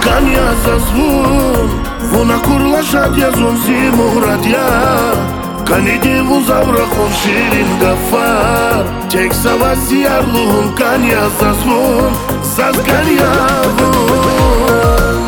Kania zaзвon, vona kurla shadia zon zimuradia. Kani divu zavra khon shirin gafar. Tek savasi arluhun kania zaзвon, zaz kania von.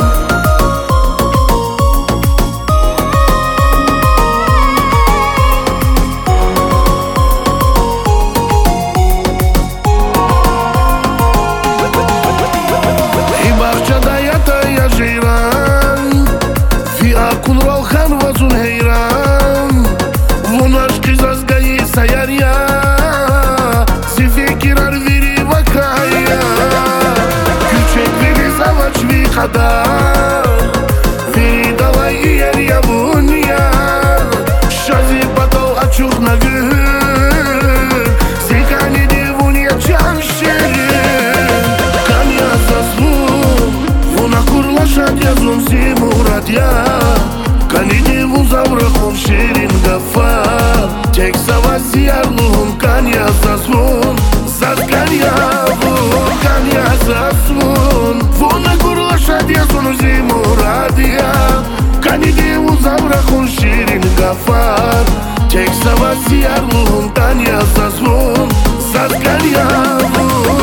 Vini davai ier ya bunia Shazi batau achuk na gând Zicani de bunia ce-am șerit Kania zaspun Vona curla shadia zon zimuradia Kani de vuzavră khon shirin gafar Tek savasi arluhun kania zaspun Zaz kania vun Kania zaspun Vona curla shadia zon zimuradia Kani de vuzavră khon shirin gafar Tek savasi arluhun kania zaspun Zaz kania vun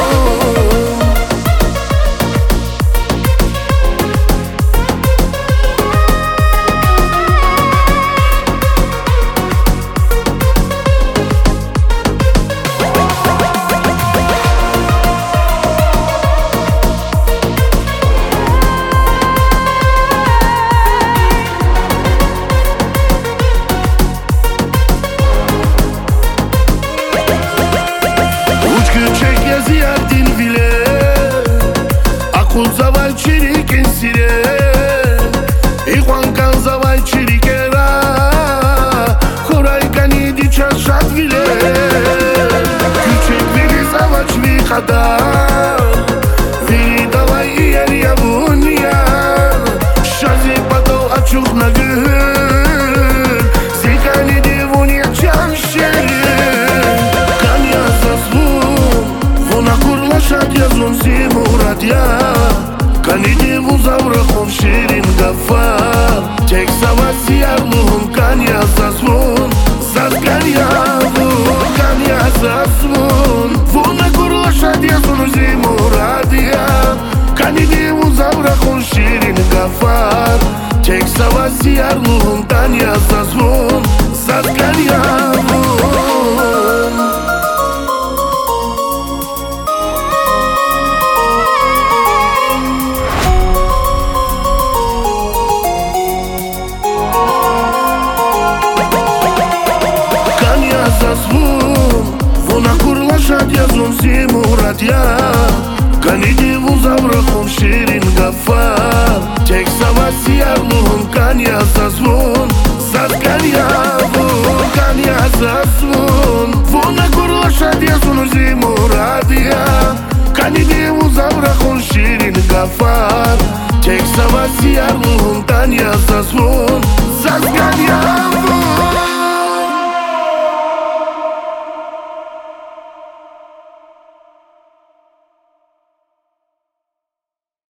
Zavai çirikin sire İkwan kan zavai çirikera Koray kani di çarşat vile Küçük veli zavaç vi kadar Vini davai iyer ya bunya Şazi patau açuk na gând Zicani de vunia ce-am șerit Kania zaspun Vona curla shadia zon zimuradia Kani de vuzavră khon shirin gafar Tek savasi arluhun kania zaspun Zaz kania vun Kania zaspun Vona curla shadia zon zimuradia Kani de vuzavră khon shirin gafar Tek savasi arluhun kania zaspun Zaz kania vun Vona curla shadia zon zimuradia Kani de vuzavră khon shirin gafar Tek savasi arluhun kania zaspun Zaz kania vun Kania zaspun Vona curla shadia zon zimuradia Kani de vuzavră khon shirin gafar Tek savasi arluhun kania zaspun